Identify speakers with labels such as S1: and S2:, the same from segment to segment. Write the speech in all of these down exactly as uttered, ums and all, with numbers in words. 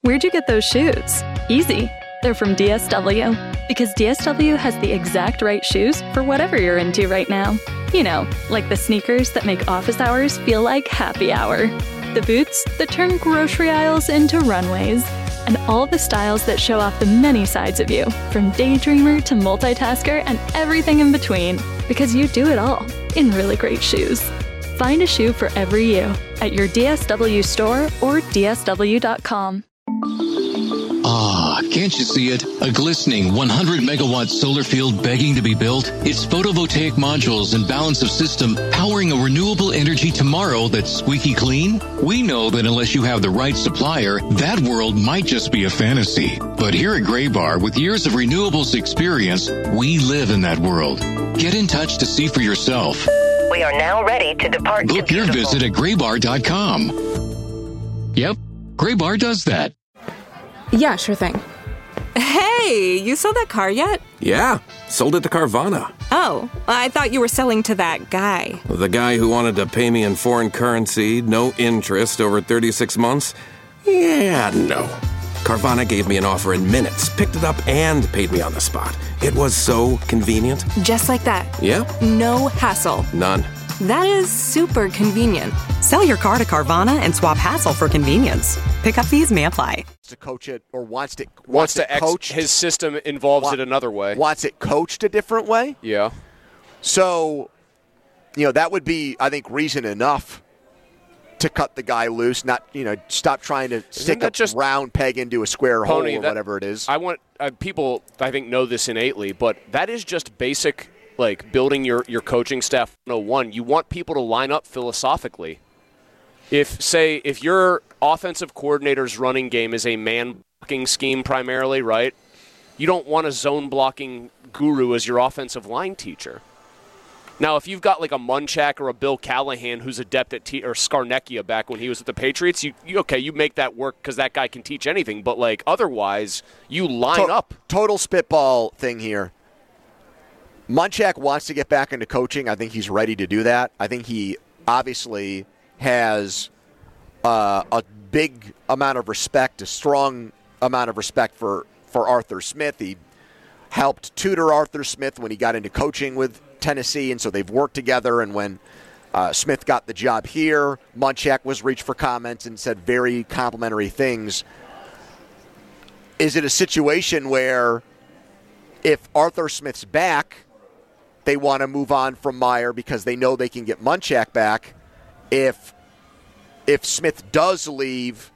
S1: Where'd you get those shoes? Easy. They're from D S W. Because D S W has the exact right shoes for whatever you're into right now. You know, like the sneakers that make office hours feel like happy hour. The boots that turn grocery aisles into runways. And all the styles that show off the many sides of you, from daydreamer to multitasker and everything in between. Because you do it all in really great shoes. Find a shoe for every you at your D S W store or D S W dot com.
S2: Ah, can't you see it? A glistening one hundred megawatt solar field begging to be built? It's photovoltaic modules and balance of system powering a renewable energy tomorrow that's squeaky clean? We know that unless you have the right supplier, that world might just be a fantasy. But here at Graybar, with years of renewables experience, we live in that world. Get in touch to see for yourself.
S3: We are now ready to depart.
S2: Book
S3: to
S2: your visit at graybar dot com. Yep, Graybar does that.
S4: Yeah, sure thing.
S5: Hey, you sold that car yet?
S6: Yeah, sold it to Carvana.
S5: Oh, I thought you were selling to that guy.
S6: The guy who wanted to pay me in foreign currency, no interest, over thirty-six months? Yeah, no. Carvana gave me an offer in minutes, picked it up, and paid me on the spot. It was so convenient.
S5: Just like that.
S6: Yep.
S5: No hassle.
S6: None.
S5: That is super convenient.
S7: Sell your car to Carvana and swap hassle for convenience. Pickup fees may apply.
S8: To coach it or wants to wants,
S9: wants to
S8: it
S9: ex-
S8: coach
S9: his system involves
S8: wa-
S9: it another way.
S8: Wants it coached a different way.
S9: Yeah.
S8: So, you know, that would be, I think, reason enough to cut the guy loose. Not, you know, stop trying to
S9: Isn't
S8: stick a
S9: just
S8: round peg into a square
S9: Pony,
S8: hole or
S9: that,
S8: whatever it is.
S9: I want uh, people, I think, know this innately, but that is just basic. Like building your, your coaching staff one oh one, you want people to line up philosophically. If, say, if your offensive coordinator's running game is a man-blocking scheme primarily, right, you don't want a zone-blocking guru as your offensive line teacher. Now, if you've got like a Munchak or a Bill Callahan who's adept at te- – or Scarnecchia back when he was at the Patriots, you, you okay, you make that work because that guy can teach anything. But, like, otherwise, you line
S8: to-
S9: up.
S8: Total spitball thing here. Munchak wants to get back into coaching. I think he's ready to do that. I think he obviously has uh, a big amount of respect, a strong amount of respect for, for Arthur Smith. He helped tutor Arthur Smith when he got into coaching with Tennessee, and so they've worked together. And when uh, Smith got the job here, Munchak was reached for comments and said very complimentary things. Is it a situation where if Arthur Smith's back, they want to move on from Meyer because they know they can get Munchak back? If if Smith does leave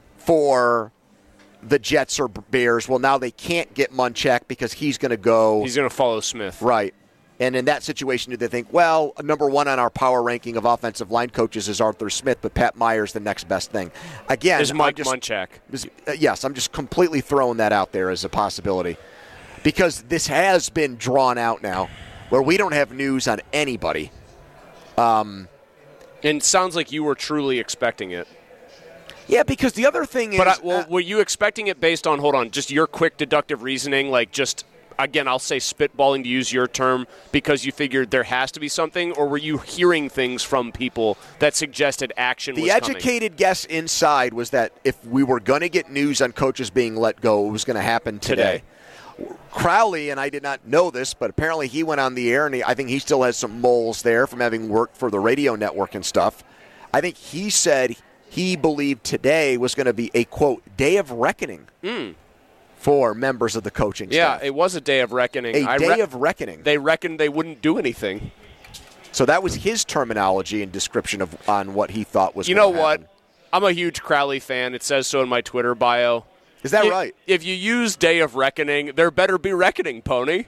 S8: for the Jets or Bears, well, now they can't get Munchak because he's going to go.
S9: He's going to follow Smith.
S8: Right. And in that situation, do they think, well, number one on our power ranking of offensive line coaches is Arthur Smith, but Pat Meyer's the next best thing? Again,
S9: is Mike
S8: just,
S9: Munchak.
S8: Is, uh, yes, I'm just completely throwing that out there as a possibility because this has been drawn out now where we don't have news on anybody. Um,
S9: and it sounds like you were truly expecting it.
S8: Yeah, because the other thing is...
S9: But I, well,
S8: uh,
S9: were you expecting it based on, hold on, just your quick deductive reasoning, like just, again, I'll say spitballing to use your term, because you figured there has to be something, or were you hearing things from people that suggested action
S8: the
S9: was coming?
S8: The educated guess inside was that if we were going to get news on coaches being let go, it was going to happen today. today. Crowley, and I did not know this, but apparently he went on the air, and he, I think he still has some moles there from having worked for the radio network and stuff. I think he said he believed today was going to be a, quote, day of reckoning
S9: mm.
S8: for members of the coaching
S9: yeah,
S8: staff.
S9: Yeah, it was a day of reckoning.
S8: A
S9: I
S8: day
S9: re-
S8: of reckoning.
S9: They reckoned they wouldn't do anything.
S8: So that was his terminology and description of on what he thought was
S9: You
S8: going
S9: know
S8: to happen.
S9: what? I'm a huge Crowley fan. It says so in my Twitter bio.
S8: Is that
S9: if,
S8: right?
S9: If you use day of reckoning, there better be reckoning, Pony.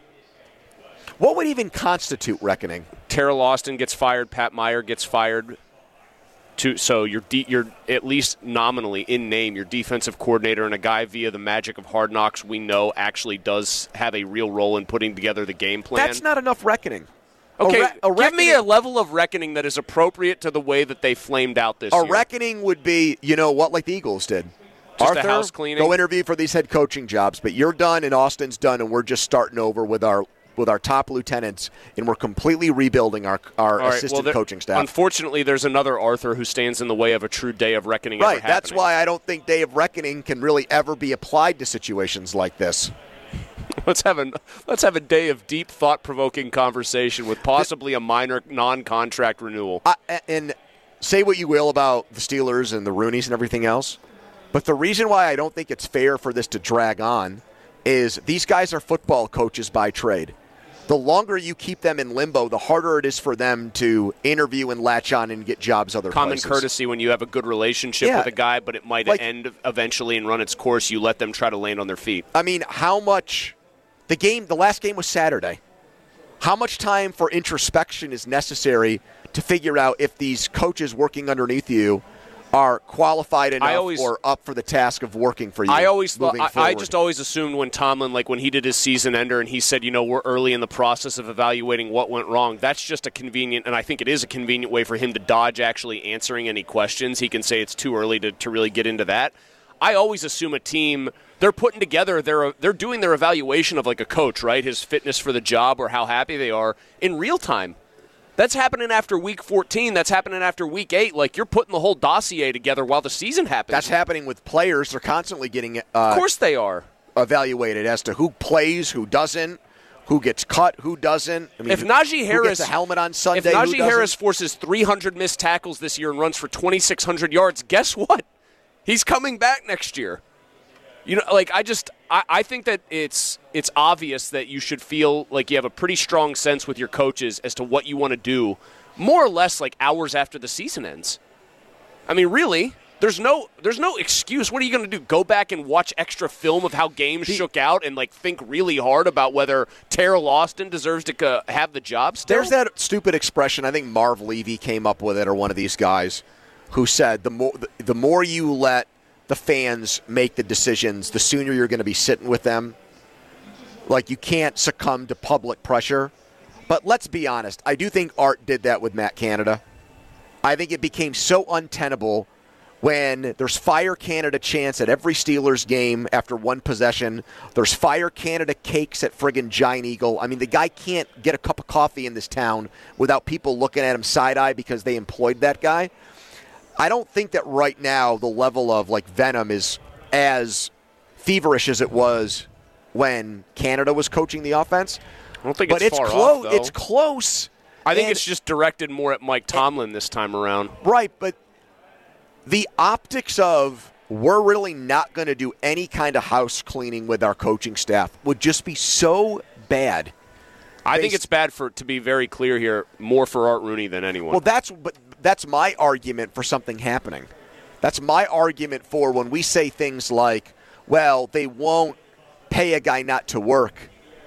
S8: What would even constitute reckoning?
S9: Terrell Austin gets fired. Pat Meyer gets fired. To, so you're, de- you're at least nominally in name, your defensive coordinator and a guy via the magic of Hard Knocks we know actually does have a real role in putting together the game plan.
S8: That's not enough reckoning.
S9: Okay,
S8: a re- a
S9: give
S8: reckoning,
S9: me a level of reckoning that is appropriate to the way that they flamed out this
S8: a
S9: year.
S8: A reckoning would be, you know what, like the Eagles did.
S9: Just
S8: Arthur,
S9: a house cleaning.
S8: Go interview for these head coaching jobs, but you're done and Austin's done, and we're just starting over with our with our top lieutenants, and we're completely rebuilding our our
S9: All right,
S8: assistant
S9: well, there,
S8: coaching staff.
S9: Unfortunately, there's another Arthur who stands in the way of a true day of reckoning.
S8: Right,
S9: ever
S8: that's
S9: happening.
S8: why I don't think day of reckoning can really ever be applied to situations like this.
S9: Let's have a let's have a day of deep, thought-provoking conversation with possibly a minor non-contract renewal.
S8: I, and say what you will about the Steelers and the Rooneys and everything else, but the reason why I don't think it's fair for this to drag on is these guys are football coaches by trade. The longer you keep them in limbo, the harder it is for them to interview and latch on and get jobs other
S9: Common
S8: places.
S9: courtesy when you have a good relationship
S8: Yeah.
S9: with a guy, but it might
S8: Like-
S9: end eventually and run its course. You let them try to land on their feet.
S8: I mean, how much the game, the last game was Saturday. How much time for introspection is necessary to figure out if these coaches working underneath you are qualified enough
S9: always-
S8: or up for the task of working for you?
S9: I always thought,
S8: moving
S9: I, I
S8: forward?
S9: just always assumed when Tomlin, like when he did his season ender and he said, you know, we're early in the process of evaluating what went wrong, that's just a convenient, and I think it is a convenient way for him to dodge actually answering any questions. He can say it's too early to, to really get into that. I always assume a team, they're putting together, they're, they're doing their evaluation of like a coach, right? His fitness for the job or how happy they are in real time. That's happening after week fourteen. That's happening after week eight. Like, you're putting the whole dossier together while the season happens.
S8: That's happening with players. They're constantly getting uh,
S9: of course they are.
S8: evaluated as to who plays, who doesn't, who gets cut, who doesn't. I mean,
S9: If Najee
S8: who
S9: Harris
S8: gets a helmet on Sunday,
S9: if
S8: who
S9: Najee
S8: doesn't?
S9: Harris forces three hundred missed tackles this year and runs for twenty-six hundred yards, guess what? He's coming back next year. You know, like I just, I, I think that it's it's obvious that you should feel like you have a pretty strong sense with your coaches as to what you want to do, more or less like hours after the season ends. I mean, really, there's no there's no excuse. What are you going to do? Go back and watch extra film of how games
S8: The,
S9: shook out and like think really hard about whether Terrell Austin deserves to uh, have the job still?
S8: There's that stupid expression. I think Marv Levy came up with it, or one of these guys, who said the more the more you let the fans make the decisions, the sooner you're going to be sitting with them. Like, you can't succumb to public pressure. But let's be honest. I do think Art did that with Matt Canada. I think it became so untenable when there's Fire Canada chants at every Steelers game after one possession. There's Fire Canada cakes at friggin' Giant Eagle. I mean, the guy can't get a cup of coffee in this town without people looking at him side-eye because they employed that guy. I don't think that right now the level of like venom is as feverish as it was when Canada was coaching the offense.
S9: I don't think
S8: but
S9: it's,
S8: it's
S9: far
S8: close.
S9: off, though.
S8: It's close.
S9: I think
S8: And-
S9: it's just directed more at Mike Tomlin this time around.
S8: Right, but the optics of we're really not going to do any kind of house cleaning with our coaching staff would just be so bad.
S9: I think
S8: Based-
S9: it's bad for to be very clear here, more for Art Rooney than anyone.
S8: Well, that's but that's my argument for something happening. That's my argument for when we say things like, well, they won't pay a guy not to work.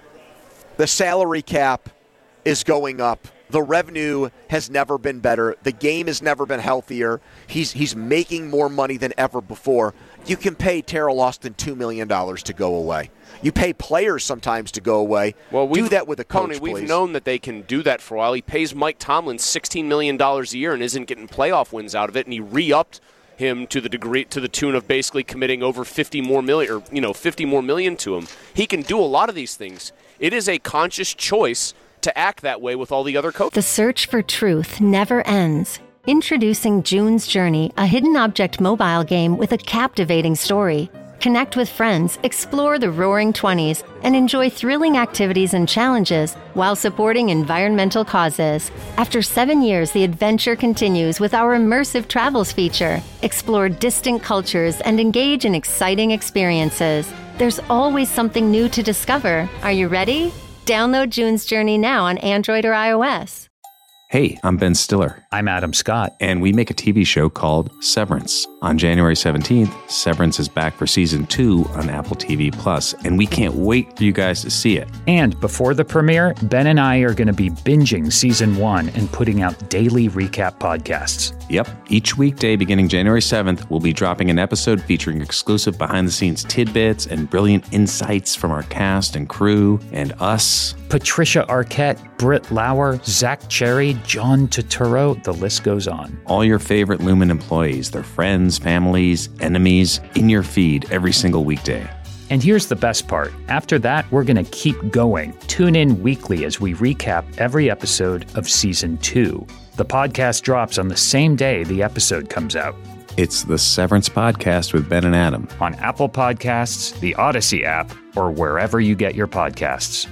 S8: The salary cap is going up. The revenue has never been better. The game has never been healthier. He's he's making more money than ever before. You can pay Terrell Austin two million dollars to go away. You pay players sometimes to go away.
S9: well,
S8: do that with a coach,
S9: Tony, we've
S8: please.
S9: known that they can do that for a while. He pays Mike Tomlin sixteen million dollars a year and isn't getting playoff wins out of it, and he re-upped him to the degree to the tune of basically committing over fifty more million, or you know, fifty more million to him. He can do a lot of these things. It is a conscious choice to act that way with all the other coaches.
S10: The search for truth never ends. Introducing June's Journey, a hidden object mobile game with a captivating story. Connect with friends, explore the roaring twenties, and enjoy thrilling activities and challenges while supporting environmental causes. After seven years, the adventure continues with our immersive travels feature. Explore distant cultures and engage in exciting experiences. There's always something new to discover. Are you ready? Download June's Journey now on Android or iOS.
S11: Hey, I'm Ben Stiller.
S12: I'm Adam Scott.
S11: And we make a T V show called Severance. On January seventeenth, Severance is back for season two on Apple T V Plus, and we can't wait for you guys to see it.
S12: And before the premiere, Ben and I are going to be binging season one and putting out daily recap podcasts.
S11: Yep. Each weekday beginning January seventh, we'll be dropping an episode featuring exclusive behind-the-scenes tidbits and brilliant insights from our cast and crew and us.
S12: Patricia Arquette, Britt Lauer, Zach Cherry, John Turturro, the list goes on.
S11: All your favorite Lumen employees, their friends, families, enemies, in your feed every single weekday.
S12: And here's the best part. After that, we're going to keep going. Tune in weekly as we recap every episode of Season two. The podcast drops on the same day the episode comes out.
S11: It's the Severance Podcast with Ben and Adam.
S12: On Apple Podcasts, the Odyssey app, or wherever you get your podcasts.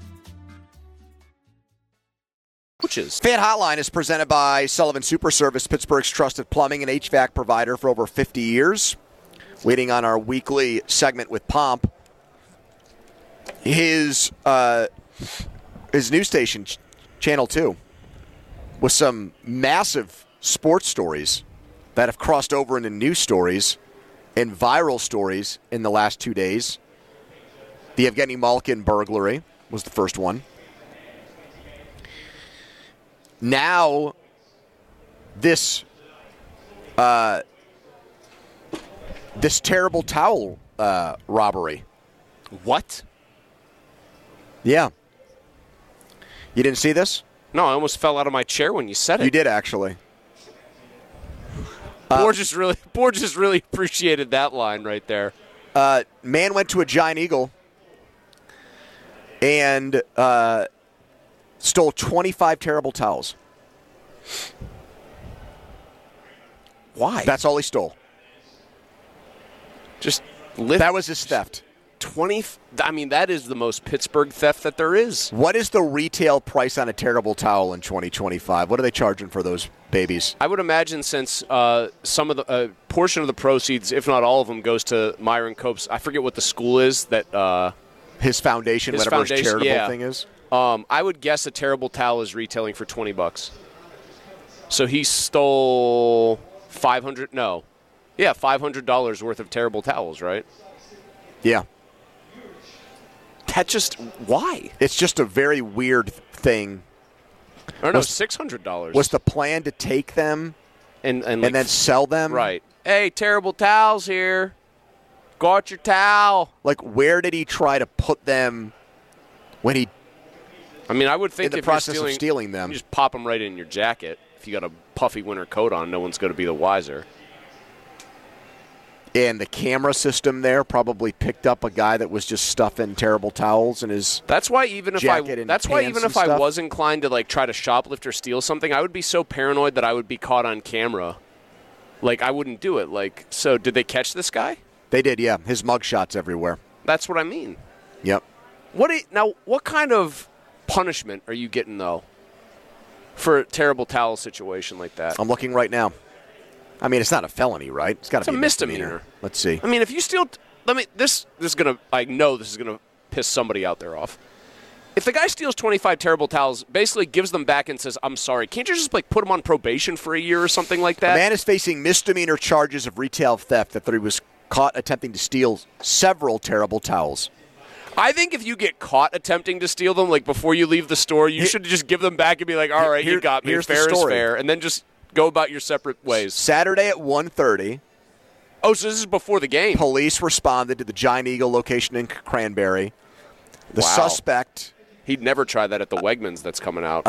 S8: Fan Hotline is presented by Sullivan Super Service, Pittsburgh's trusted plumbing and H V A C provider for over fifty years. Waiting on our weekly segment with Pomp. His uh, his news station, Channel two, with some massive sports stories that have crossed over into news stories and viral stories in the last two days. The Evgeny Malkin burglary was the first one. Now, this uh, this terrible towel uh, robbery.
S9: What?
S8: Yeah. You didn't see this?
S9: No, I almost fell out of my chair when you said it.
S8: You did, actually.
S9: Borges uh, really, Borges really appreciated that line right there.
S8: Uh, man went to a Giant Eagle and uh, stole twenty-five terrible towels.
S9: Why?
S8: That's all he stole.
S9: Just lift,
S8: that was his theft.
S9: twenty I mean, that is the most Pittsburgh theft that there is.
S8: What is the retail price on a terrible towel in twenty twenty-five? What are they charging for those babies?
S9: I would imagine since uh, some of the uh, portion of the proceeds, if not all of them, goes to Myron Cope's. I forget what the school is that uh,
S8: his foundation,
S9: his
S8: whatever
S9: foundation,
S8: his charitable
S9: yeah.
S8: thing is.
S9: Um, I would guess a terrible towel is retailing for twenty bucks. So he stole five hundred. No, yeah, five hundred dollars worth of terrible towels, right?
S8: Yeah.
S9: That just why?
S8: It's just a very weird thing.
S9: Or no, six hundred dollars.
S8: Was the plan to take them
S9: and and,
S8: and
S9: like,
S8: then sell them?
S9: Right. Hey, terrible towels here. Got your towel.
S8: Like, where did he try to put them when he?
S9: I mean, I would think
S8: in the
S9: if
S8: process
S9: you're stealing,
S8: of stealing them,
S9: you just pop them right in your jacket. If you got a puffy winter coat on, no one's going to be the wiser.
S8: And the camera system there probably picked up a guy that was just stuffing terrible towels in his.
S9: That's why even if I that's why even if I
S8: stuff.
S9: was inclined to like try to shoplift or steal something, I would be so paranoid that I would be caught on camera. Like I wouldn't do it. Like so, did they catch this guy?
S8: They did, yeah. His mugshots everywhere.
S9: That's what I mean.
S8: Yep.
S9: What do you, now? What kind of punishment are you getting though for a terrible towel situation like that?
S8: I'm looking right now. I mean, it's not a felony, right? It's got to be
S9: a
S8: a
S9: misdemeanor.
S8: misdemeanor. Let's see.
S9: I mean, if you steal, let me. This this is gonna. I know this is gonna piss somebody out there off. If the guy steals twenty-five terrible towels, basically gives them back and says, "I'm sorry," can't you just like put him on probation for a year or something like that?
S8: A man is facing misdemeanor charges of retail theft after he was caught attempting to steal several terrible towels.
S9: I think if you get caught attempting to steal them, like before you leave the store, you Here, should just give them back and be like, "All right, here, you got me.
S8: Here's
S9: fair
S8: the story.
S9: is fair," and then just go about your separate ways.
S8: Saturday at one thirty.
S9: Oh, so this is before the game.
S8: Police responded to the Giant Eagle location in Cranberry. The
S9: wow.
S8: suspect.
S9: He'd never try that at the Wegmans that's coming out.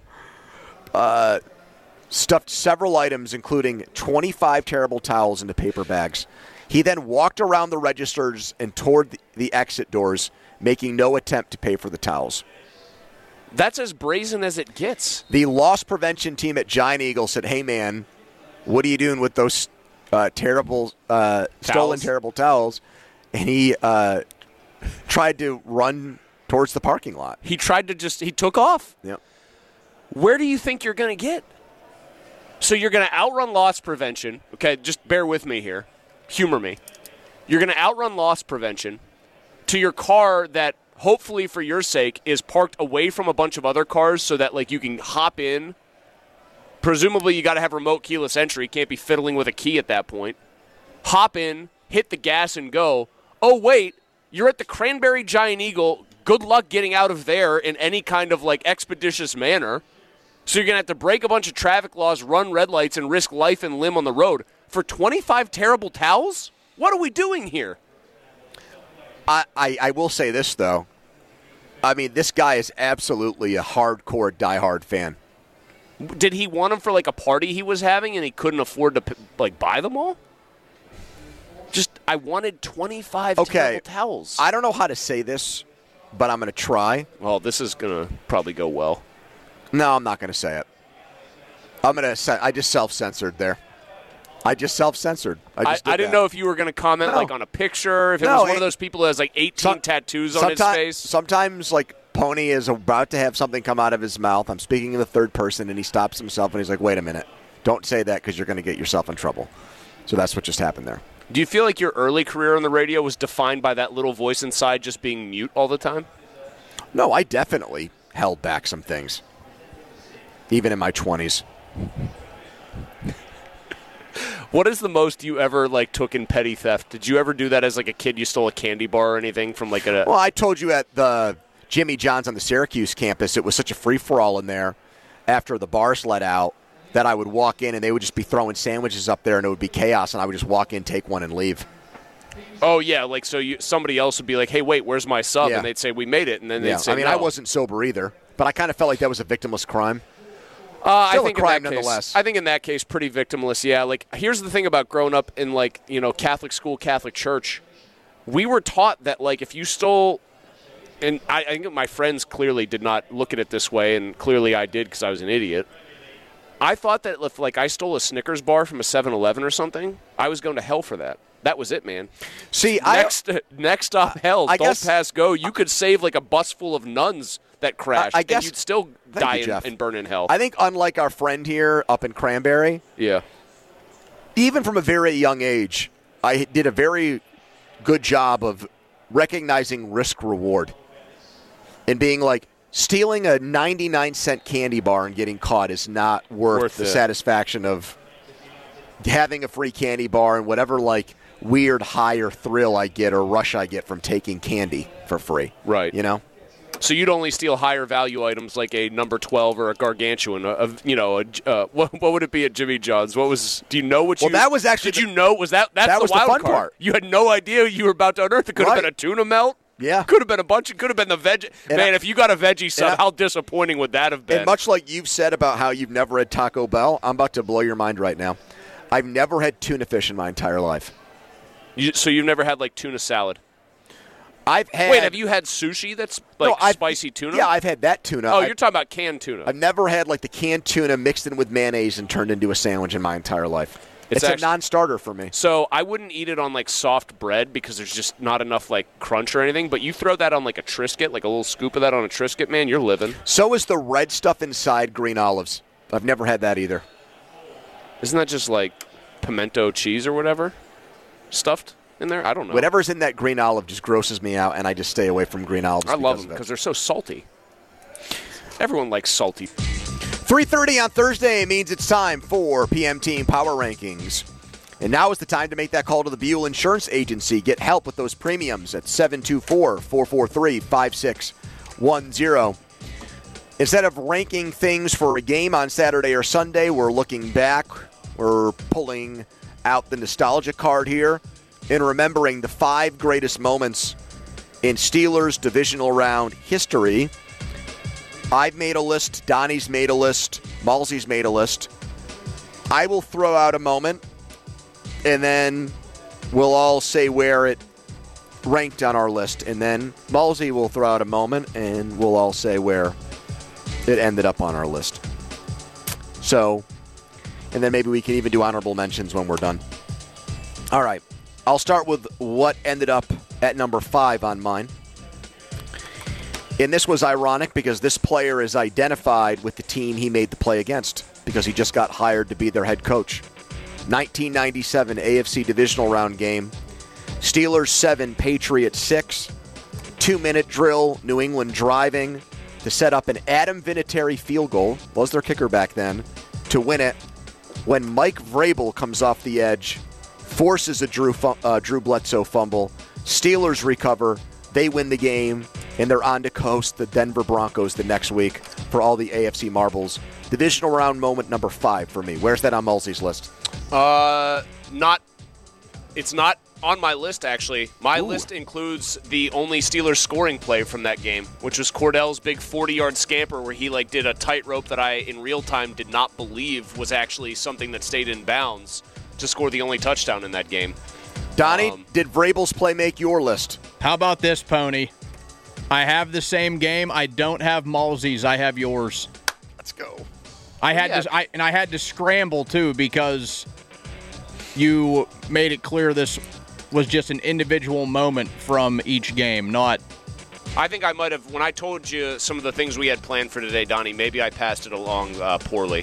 S8: uh, stuffed several items, including twenty-five terrible towels into paper bags. He then walked around the registers and toward the, the exit doors, making no attempt to pay for the towels.
S9: That's as brazen as it gets.
S8: The loss prevention team at Giant Eagle said, "Hey, man, what are you doing with those uh, terrible, uh, stolen terrible towels?" And he uh, tried to run towards the parking lot.
S9: He tried to just – he took off.
S8: Yep.
S9: Where do you think you're going to get? So you're going to outrun loss prevention. Okay, just bear with me here. Humor me. You're going to outrun loss prevention to your car that – hopefully for your sake, is parked away from a bunch of other cars so that like you can hop in. Presumably you got to have remote keyless entry. Can't be fiddling with a key at that point. Hop in, hit the gas and go. Oh, wait, you're at the Cranberry Giant Eagle. Good luck getting out of there in any kind of like expeditious manner. So you're going to have to break a bunch of traffic laws, run red lights, and risk life and limb on the road. For twenty-five terrible towels? What are we doing here?
S8: I, I, I will say this, though. I mean, this guy is absolutely a hardcore, diehard fan.
S9: Did he want them for, like, a party he was having and he couldn't afford to, like, buy them all? Just, I wanted twenty-five
S8: okay.
S9: terrible towels.
S8: I don't know how to say this, but I'm going to try.
S9: Well, this is going to probably go well.
S8: No, I'm not going to say it. I'm going to. I just self-censored there. I just self-censored. I, just
S9: I,
S8: did
S9: I didn't
S8: that.
S9: know if you were going to comment
S8: no.
S9: like on a picture, if it
S8: no,
S9: was one
S8: it,
S9: of those people who has like eighteen
S8: some,
S9: tattoos on his face.
S8: Sometimes, like, Pony is about to have something come out of his mouth. I'm speaking in the third person, and he stops himself, and he's like, wait a minute. Don't say that because you're going to get yourself in trouble. So that's what just happened there.
S9: Do you feel like your early career on the radio was defined by that little voice inside just being mute all the time?
S8: No, I definitely held back some things, even in my twenties.
S9: What is the most you ever like took in petty theft? Did you ever do that as like a kid? You stole a candy bar or anything from like a?
S8: Well, I told you at the Jimmy John's on the Syracuse campus, it was such a free-for-all in there after the bars let out that I would walk in and they would just be throwing sandwiches up there and it would be chaos, and I would just walk in, take one, and leave.
S9: Oh, yeah, like so you, somebody else would be like, hey, wait, where's my sub?
S8: Yeah.
S9: And they'd say, we made it, and then
S8: Yeah.
S9: they'd say,
S8: I mean,
S9: no.
S8: I wasn't sober either, but I kind of felt like that was a victimless crime.
S9: Uh,
S8: Still
S9: I think
S8: a crime
S9: in that
S8: nonetheless.
S9: Case, I think in that case, pretty victimless, yeah. Like, here's the thing about growing up in, like, you know, Catholic school, Catholic church. We were taught that, like, if you stole, and I, I think my friends clearly did not look at it this way, and clearly I did because I was an idiot. I thought that if, like, I stole a Snickers bar from a seven eleven or something, I was going to hell for that. That was it, man.
S8: See,
S9: next,
S8: I,
S9: next stop, hell.
S8: I
S9: don't
S8: guess,
S9: pass go. You could save like a bus full of nuns that crashed,
S8: I, I guess,
S9: and you'd still die
S8: you,
S9: and, and burn in hell.
S8: I think unlike our friend here up in Cranberry,
S9: yeah,
S8: even from a very young age, I did a very good job of recognizing risk reward and being like, stealing a ninety-nine cent candy bar and getting caught is not worth,
S9: Worth
S8: the
S9: it.
S8: satisfaction of having a free candy bar and whatever like weird high or thrill I get or rush I get from taking candy for free.
S9: Right.
S8: You know?
S9: So you'd only steal higher value items like a number twelve or a gargantuan. A, a, you know, a, uh, what, what would it be at Jimmy John's? What was? Do you know what you?
S8: Well, that was actually.
S9: Did you know? Was that that's
S8: that
S9: the
S8: was
S9: wild
S8: the fun
S9: card.
S8: part.
S9: You had no idea you were about to unearth. It could have
S8: Right.
S9: been a tuna melt.
S8: Yeah.
S9: Could have been a bunch. It could have been the veg.
S8: And
S9: Man,
S8: I,
S9: if you got a veggie sub,
S8: I,
S9: how disappointing would that have been?
S8: And much like you've said about how you've never had Taco Bell, I'm about to blow your mind right now. I've never had tuna fish in my entire life.
S9: You, so you've never had like tuna salad?
S8: I've had.
S9: Wait, have you had sushi that's like
S8: no, I've,
S9: spicy tuna?
S8: Yeah, I've had that tuna.
S9: Oh,
S8: I've,
S9: you're talking about canned tuna.
S8: I've never had like the canned tuna mixed in with mayonnaise and turned into a sandwich in my entire life. It's,
S9: It's
S8: a
S9: actually-
S8: non-starter for me.
S9: So I wouldn't eat it on like soft bread because there's just not enough like crunch or anything. But you throw that on like a Triscuit, like a little scoop of that on a Triscuit, man, you're living.
S8: So is the red stuff inside green olives. I've never had that either.
S9: Isn't that just like pimento cheese or whatever stuffed in there? I don't know.
S8: Whatever's in that green olive just grosses me out, and I just stay away from green olives.
S9: I love
S8: because
S9: them
S8: of it.
S9: because they're so salty. Everyone likes salty.
S8: three thirty on Thursday means it's time for P M Team Power Rankings. And now is the time to make that call to the Buell Insurance Agency. Get help with those premiums at seven two four, four four three, five six one zero. Instead of ranking things for a game on Saturday or Sunday, we're looking back. We're pulling out the nostalgia card here and remembering the five greatest moments in Steelers divisional round history. I've made a list. Donnie's made a list. Malsey's made a list. I will throw out a moment, and then we'll all say where it ranked on our list. And then Malsey will throw out a moment, and we'll all say where it ended up on our list. So, and then maybe we can even do honorable mentions when we're done. All right. I'll start with what ended up at number five on mine. And this was ironic because this player is identified with the team he made the play against because he just got hired to be their head coach. nineteen ninety-seven A F C Divisional Round game. Steelers seven, Patriots six. Two-minute drill, New England driving to set up an Adam Vinatieri field goal, was their kicker back then, to win it when Mike Vrabel comes off the edge, forces a Drew, uh, Drew Bledsoe fumble. Steelers recover. They win the game, and they're on to coast the Denver Broncos the next week for all the A F C marbles. Divisional round moment number five for me. Where's that on Mulsey's list?
S9: Uh, not. It's not on my list, actually. My
S8: Ooh.
S9: list includes the only Steelers scoring play from that game, which was Cordell's big forty-yard scamper where he like did a tightrope that I, in real time, did not believe was actually something that stayed in bounds to score the only touchdown in that game.
S8: Donnie,
S9: Um,
S8: did Vrabel's play make your list?
S13: How about this, Pony? I have the same game. I don't have Malsey's. I have yours.
S8: Let's go.
S13: I had
S9: Yeah.
S13: to, I, and I had to scramble too because you made it clear this was just an individual moment from each game, not.
S9: I think I might have, when I told you some of the things we had planned for today, Donnie, maybe I passed it along uh, poorly.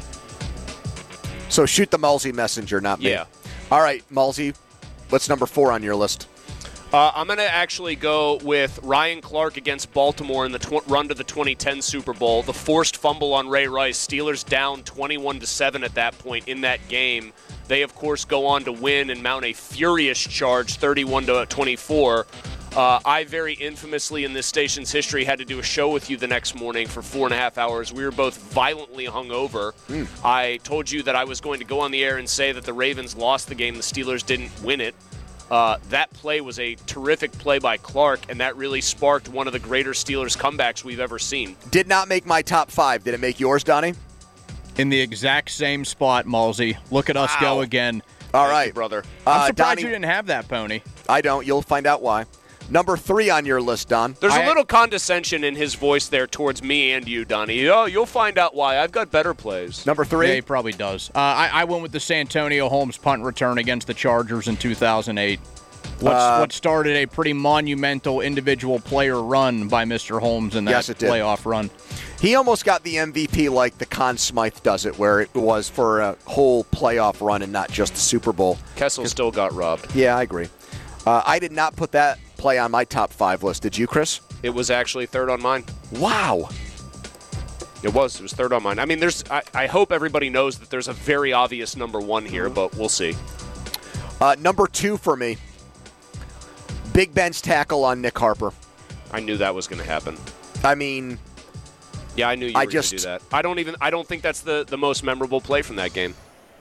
S8: So shoot the Malsey messenger, not me.
S9: Yeah.
S8: All right, Malsey, what's number four on your list?
S9: Uh, I'm going to actually go with Ryan Clark against Baltimore in the tw- run to the twenty ten Super Bowl. The forced fumble on Ray Rice. Steelers down twenty-one to seven at that point in that game. They, of course, go on to win and mount a furious charge, thirty-one to twenty-four. Uh, I very infamously in this station's history had to do a show with you the next morning for four and a half hours. We were both violently hungover. Mm. I told you that I was going to go on the air and say that the Ravens lost the game. The Steelers didn't win it. Uh, that play was a terrific play by Clark, and that really sparked one of the greater Steelers comebacks we've ever seen.
S8: Did not make my top five. Did it make yours, Donnie?
S13: In the exact same spot, Malsey. Look at us
S8: Wow.
S13: go again.
S8: All
S9: Thank
S8: right,
S9: you, brother.
S13: I'm
S8: Uh,
S13: surprised
S8: Donnie,
S13: you didn't have that, Pony.
S8: I don't. You'll find out why. Number three on your list, Don.
S9: There's
S13: I-
S9: a little condescension in his voice there towards me and you, Donnie. Oh, you'll find out why. I've got better plays.
S8: Number three?
S13: Yeah, he probably does. Uh, I, I went with the Santonio Holmes punt return against the Chargers in two thousand eight. What's,
S8: Uh,
S13: what started a pretty monumental individual player run by Mister Holmes in that
S8: Yes, it did.
S13: playoff run.
S8: He almost got the M V P like the Conn Smythe does it, where it was for a whole playoff run and not just the Super Bowl.
S9: Kessel still got robbed.
S8: Yeah, I agree. Uh, I did not put that play on my top five list. Did you, Chris?
S9: It was actually third on mine.
S8: Wow.
S9: It was. It was third on mine. I mean, there's. I, I hope everybody knows that there's a very obvious number one here, but we'll see.
S8: Uh, number two for me, Big Ben's tackle on Nick Harper.
S9: I knew that was going to happen.
S8: I mean,
S9: Yeah, I knew you
S8: I
S9: were going to
S8: just-
S9: do that. I don't even. I don't think that's the, the most memorable play from that game.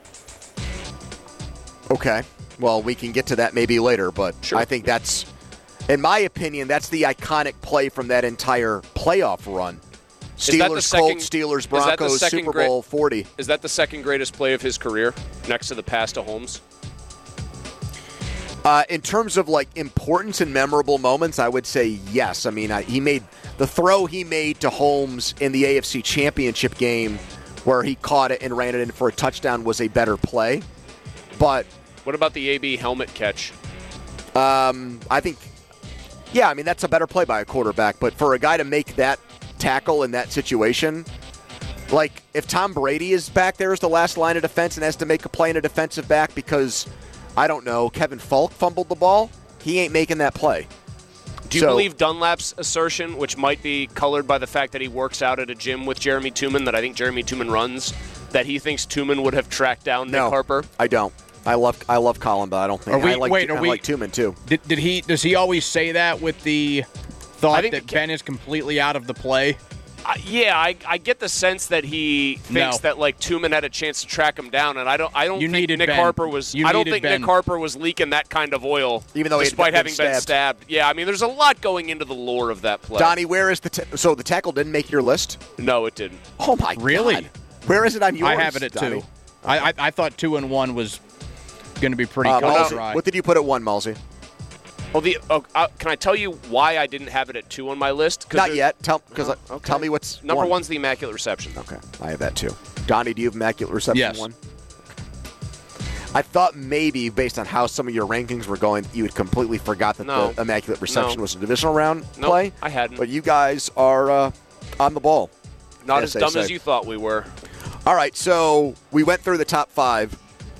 S8: okay. Well, we can get to that maybe later, but
S9: Sure.
S8: I think that's, in my opinion, that's the iconic play from that entire playoff run.
S9: Is that the
S8: Steelers,
S9: second-
S8: Colts, Steelers,
S9: is that the
S8: Broncos,
S9: second
S8: Super
S9: great-
S8: Bowl forty.
S9: Is that the second greatest play of his career, next to the pass to Holmes?
S8: Uh, in terms of like importance and memorable moments, I would say yes. I mean, I, he made the throw he made to Holmes in the A F C Championship game, where he caught it and ran it in for a touchdown, was a better play. But
S9: What about the A B helmet catch?
S8: um, I think, yeah, I mean that's a better play by a quarterback. But for a guy to make that tackle in that situation, like if Tom Brady is back there as the last line of defense and has to make a play in a defensive back because, I don't know, Kevin Falk fumbled the ball, he ain't making that play.
S9: Do you
S8: So-
S9: believe Dunlap's assertion, which might be colored by the fact that he works out at a gym with Jeremy Tooman, that I think Jeremy Tooman runs, that he thinks Tooman would have tracked down Nick
S8: No,
S9: Harper?
S8: I don't. I love I love Colin, but I don't think
S13: Are we-
S8: I like,
S13: wait, are
S8: I
S13: we-
S8: like Tooman too.
S13: Did, did he? Does he always say that with the thought
S9: I think
S13: that
S9: the-
S13: Ben is completely out of the play?
S9: Uh, yeah, I, I get the sense that he thinks
S13: No.
S9: that like Tooman had a chance to track him down, and I don't. I don't
S13: You
S9: think
S13: needed
S9: Nick
S13: Ben.
S9: Harper was.
S13: You
S9: I don't
S13: needed
S9: think
S13: Ben.
S9: Nick Harper was leaking that kind of oil,
S8: Even though he had
S9: despite
S8: been
S9: having been
S8: stabbed.
S9: stabbed. Yeah, I mean, there's a lot going into the lore of that play.
S8: Donnie, where is the ta- so the tackle didn't make your list?
S9: No, it didn't.
S8: Oh my
S13: Really?
S8: God. Where is it on yours?
S13: I have it at
S8: Donnie?
S13: two. I, I I thought two and one was going to be pretty
S8: Uh,
S13: cut
S8: Malsey,
S13: dry.
S8: what did you put at one, Malsey?
S9: Well, the oh, uh, can I tell you why I didn't have it at two on my list? 'Cause
S8: Not
S9: there-
S8: yet. Tell because
S9: Oh, okay.
S8: tell me what's
S9: Number
S8: one.
S9: one's the Immaculate Reception.
S8: Okay, I have that too. Donnie, do you have Immaculate Reception
S13: Yes.
S8: one? I thought maybe, based on how some of your rankings were going, you had completely forgot that
S9: No.
S8: the Immaculate Reception
S9: No.
S8: was a divisional round
S9: Nope,
S8: play.
S9: I hadn't.
S8: But you guys are uh, on the ball.
S9: Not
S8: as
S9: as
S8: they
S9: dumb
S8: say.
S9: as you thought we were.
S8: All right, so we went through the top five.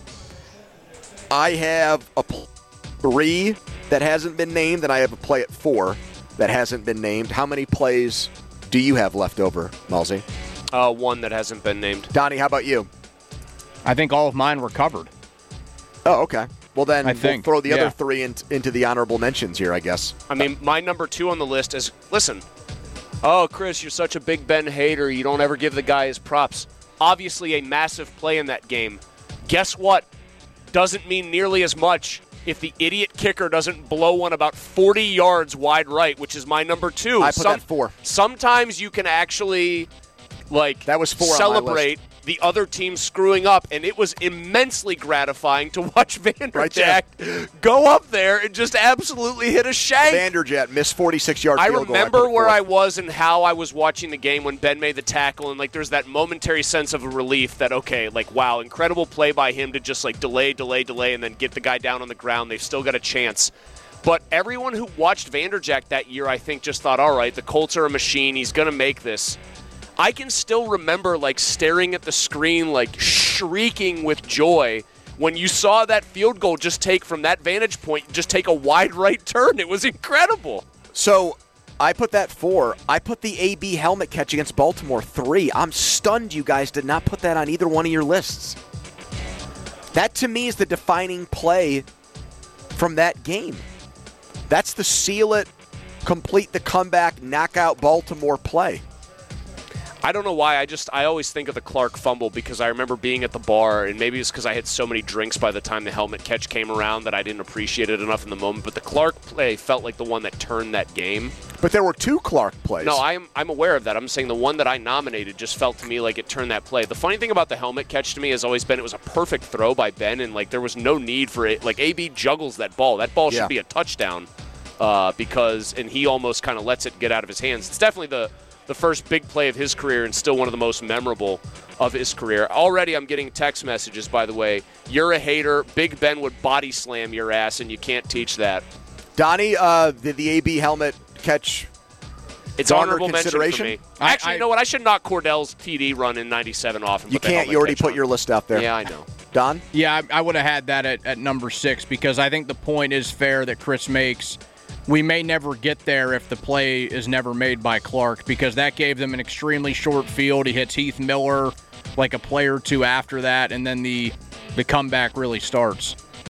S8: I have a pl- three that hasn't been named, and I have a play at four that hasn't been named. How many plays do you have left over, Malsey?
S9: Uh, one that hasn't been named.
S8: Donnie, how about you?
S13: I think all of mine were covered.
S8: Oh, okay. Well, then
S13: I
S8: we'll
S13: think,
S8: throw the
S13: yeah.
S8: other three in, into the honorable mentions here, I guess.
S9: I mean, my number two on the list is, listen, oh, Chris, you're such a Big Ben hater. You don't ever give the guy his props. Obviously a massive play in that game. Guess what? Doesn't mean nearly as much if the idiot kicker doesn't blow one about forty yards wide right, which is my number two.
S8: I put that four.
S9: Sometimes you can actually, like,
S8: That was four on my
S9: celebrate the other team screwing up, and it was immensely gratifying to watch Vanderjagt right go up there and just absolutely hit a shank.
S8: Vanderjagt missed forty-six yard
S9: I
S8: field goal.
S9: remember
S8: I
S9: where I was and how I was watching the game when Ben made the tackle, and like there's that momentary sense of relief that, okay, like, wow, incredible play by him to just like delay, delay, delay, and then get the guy down on the ground. They've still got a chance. But everyone who watched Vanderjagt that year, I think, just thought, all right, the Colts are a machine. He's going to make this. I can still remember, like, staring at the screen, like, shrieking with joy when you saw that field goal just take, from that vantage point, just take a wide right turn. It was incredible.
S8: So I put that four. I put the A B helmet catch against Baltimore three. I'm stunned you guys did not put that on either one of your lists. That, to me, is the defining play from that game. That's the seal it, complete the comeback, knock out Baltimore play.
S9: I don't know why. I just I always think of the Clark fumble because I remember being at the bar, and maybe it's because I had so many drinks by the time the helmet catch came around that I didn't appreciate it enough in the moment. But the Clark play felt like the one that turned that game.
S8: But there were two Clark plays.
S9: No, I'm I'm aware of that. I'm saying the one that I nominated just felt to me like it turned that play. The funny thing about the helmet catch to me has always been it was a perfect throw by Ben, and like there was no need for it. Like A B juggles that ball. That ball should
S8: yeah.
S9: be a touchdown uh, because, and he almost kind of lets it get out of his hands. It's definitely the the first big play of his career and still one of the most memorable of his career. Already I'm getting text messages, by the way. You're a hater. Big Ben would body slam your ass, and you can't teach that.
S8: Donnie, uh, did the A B helmet catch
S9: It's honorable mention for me.
S13: I,
S9: Actually,
S13: I,
S9: you know what? I should knock Cordell's T D run in ninety-seven off. And
S8: you
S9: put
S8: can't.
S9: The
S8: You already put
S9: on.
S8: your list out there.
S9: Yeah, I know.
S8: Don?
S13: Yeah, I, I would have had that at, at number six because I think the point is fair that Chris makes. We may never get there if the play is never made by Clark because that gave them an extremely short field. He hits Heath Miller like a play or two after that, and then the the comeback really starts.